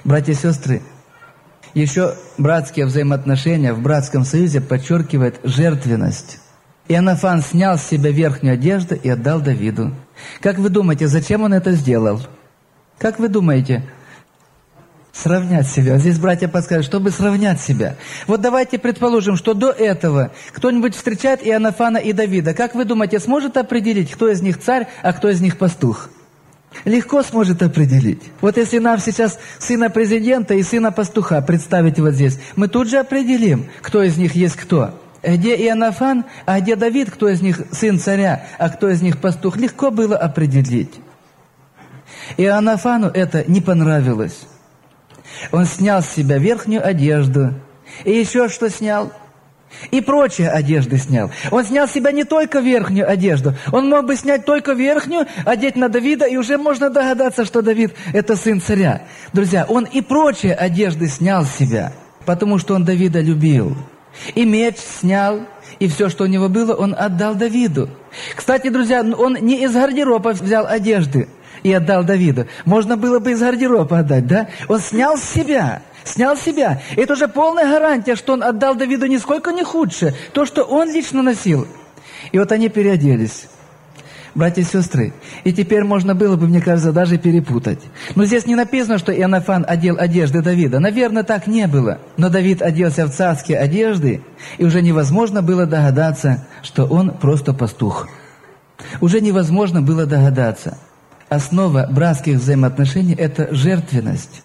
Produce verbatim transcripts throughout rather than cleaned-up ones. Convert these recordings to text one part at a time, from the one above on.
Братья и сестры, еще братские взаимоотношения в братском союзе подчеркивают жертвенность. Иоаннафан снял с себя верхнюю одежду и отдал Давиду. Как вы думаете, зачем он это сделал? Как вы думаете? Сравнять себя. Здесь братья подскажут, чтобы сравнять себя. Вот давайте предположим, что до этого кто-нибудь встречает Иоаннафана и Давида. Как вы думаете, сможет определить, кто из них царь, а кто из них пастух? Легко сможет определить. Вот если нам сейчас сына президента и сына пастуха представить вот здесь, мы тут же определим, кто из них есть кто. Где Иоаннафан, а где Давид, кто из них сын царя, а кто из них пастух, легко было определить. Иоаннафану это не понравилось. Он снял с себя верхнюю одежду. И еще что снял? И прочие одежды снял. Он снял с себя не только верхнюю одежду. Он мог бы снять только верхнюю, одеть на Давида, и уже можно догадаться, что Давид – это сын царя. Друзья, он и прочие одежды снял с себя, потому что он Давида любил. И меч снял, и все, что у него было, он отдал Давиду. Кстати, друзья, он не из гардероба взял одежды и отдал Давиду. Можно было бы из гардероба отдать, да? Он снял с себя. Снял с себя. Это уже полная гарантия, что он отдал Давиду нисколько не худшее. То, что он лично носил. И вот они переоделись. Братья и сестры, и теперь можно было бы, мне кажется, даже перепутать. Но здесь не написано, что Иоаннафан одел одежды Давида. Наверное, так не было. Но Давид оделся в царские одежды, и уже невозможно было догадаться, что он просто пастух. Уже невозможно было догадаться. Основа братских взаимоотношений – это жертвенность.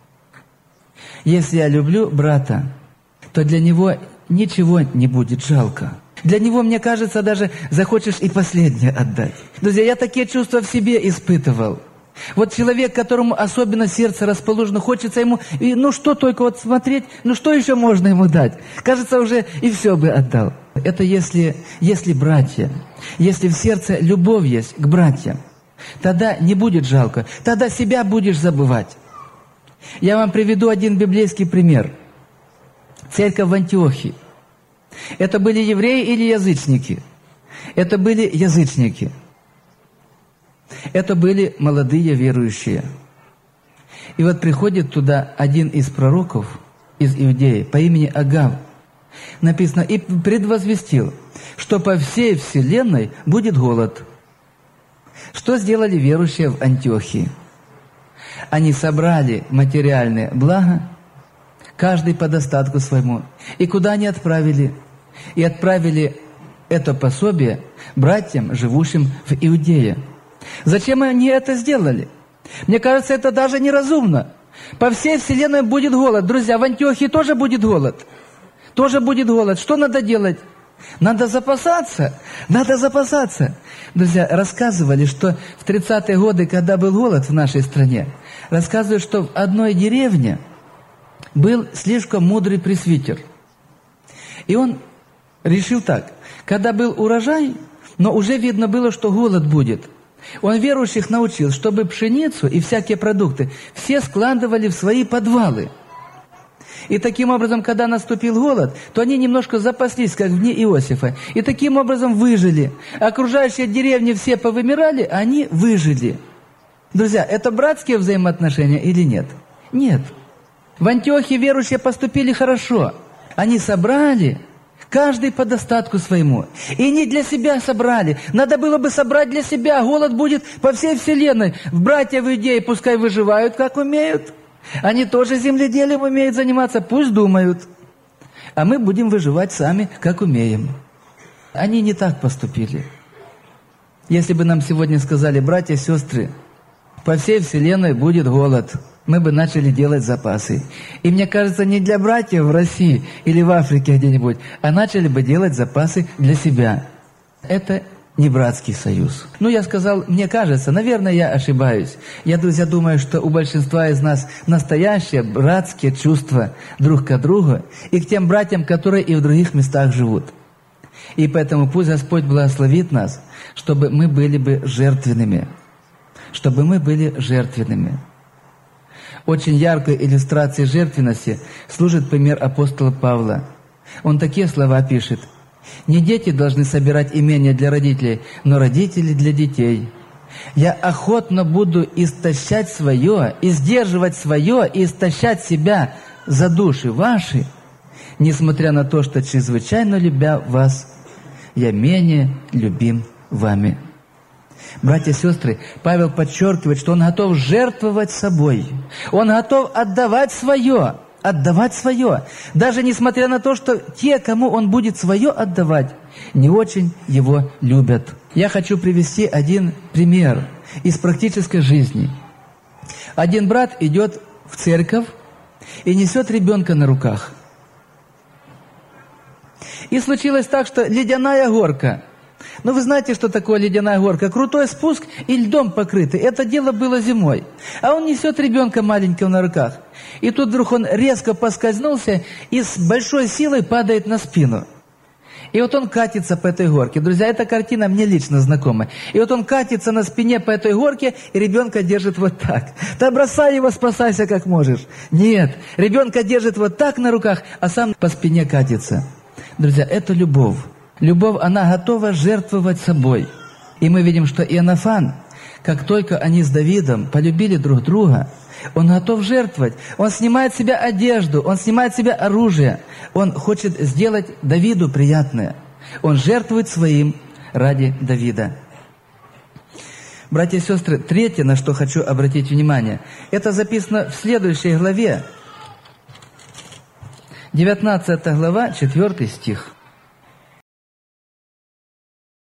Если я люблю брата, то для него ничего не будет жалко. Для него, мне кажется, даже захочешь и последнее отдать. Друзья, я такие чувства в себе испытывал. Вот человек, которому особенно сердце расположено, хочется ему, и, ну что только вот смотреть, ну что еще можно ему дать? Кажется, уже и все бы отдал. Это если, если братья, если в сердце любовь есть к братьям, тогда не будет жалко, тогда себя будешь забывать. Я вам приведу один библейский пример. Церковь в Антиохии. Это были евреи или язычники? Это были язычники. Это были молодые верующие. И вот приходит туда один из пророков из Иудеи по имени Агав. Написано, и предвозвестил, что по всей вселенной будет голод. Что сделали верующие в Антиохии? Они собрали материальные блага, каждый по достатку своему. И куда они отправили? И отправили это пособие братьям, живущим в Иудее. Зачем они это сделали? Мне кажется, это даже неразумно. По всей вселенной будет голод. Друзья, в Антиохии тоже будет голод. Тоже будет голод. Что надо делать? Надо запасаться. Надо запасаться. Друзья, рассказывали, что в тридцатые годы, когда был голод в нашей стране, рассказывают, что в одной деревне был слишком мудрый пресвитер. И он решил так. Когда был урожай, но уже видно было, что голод будет, он верующих научил, чтобы пшеницу и всякие продукты все складывали в свои подвалы. И таким образом, когда наступил голод, то они немножко запаслись, как в дни Иосифа. И таким образом выжили. Окружающие деревни все повымирали, а они выжили. Друзья, это братские взаимоотношения или нет? Нет. В Антиохии верующие поступили хорошо. Они собрали, каждый по достатку своему. И не для себя собрали. Надо было бы собрать для себя. Голод будет по всей вселенной. Братья в Иудее пускай выживают, как умеют. Они тоже земледелием умеют заниматься, пусть думают. А мы будем выживать сами, как умеем. Они не так поступили. Если бы нам сегодня сказали, братья, сестры, по всей вселенной будет голод, мы бы начали делать запасы. И мне кажется, не для братьев в России или в Африке где-нибудь, а начали бы делать запасы для себя. Это не братский союз. Ну, я сказал, мне кажется, наверное, я ошибаюсь. Я, друзья, думаю, что у большинства из нас настоящие братские чувства друг к другу и к тем братьям, которые и в других местах живут. И поэтому пусть Господь благословит нас, чтобы мы были бы жертвенными. Чтобы мы были жертвенными. Очень яркой иллюстрацией жертвенности служит пример апостола Павла. Он такие слова пишет. «Не дети должны собирать имения для родителей, но родители для детей. Я охотно буду истощать свое, и сдерживать свое, и истощать себя за души ваши, несмотря на то, что чрезвычайно любя вас, я менее любим вами. Братья и сестры, Павел подчеркивает, что он готов жертвовать собой. Он готов отдавать свое, отдавать свое. Даже несмотря на то, что те, кому он будет свое отдавать, не очень его любят. Я хочу привести один пример из практической жизни. Один брат идет в церковь и несет ребенка на руках. И случилось так, что ледяная горка. Ну, вы знаете, что такое ледяная горка? Крутой спуск и льдом покрытый. Это дело было зимой. А он несет ребенка маленького на руках. И тут вдруг он резко поскользнулся и с большой силой падает на спину. И вот он катится по этой горке. Друзья, эта картина мне лично знакома. И вот он катится на спине по этой горке, и ребенка держит вот так. Да бросай его, спасайся как можешь. Нет, ребенка держит вот так на руках, а сам по спине катится. Друзья, это любовь. Любовь, она готова жертвовать собой. И мы видим, что Иоаннафан, как только они с Давидом полюбили друг друга, он готов жертвовать. Он снимает с себя одежду, он снимает с себя оружие. Он хочет сделать Давиду приятное. Он жертвует своим ради Давида. Братья и сестры, третье, на что хочу обратить внимание, это записано в следующей главе. девятнадцатая глава, четвёртый стих.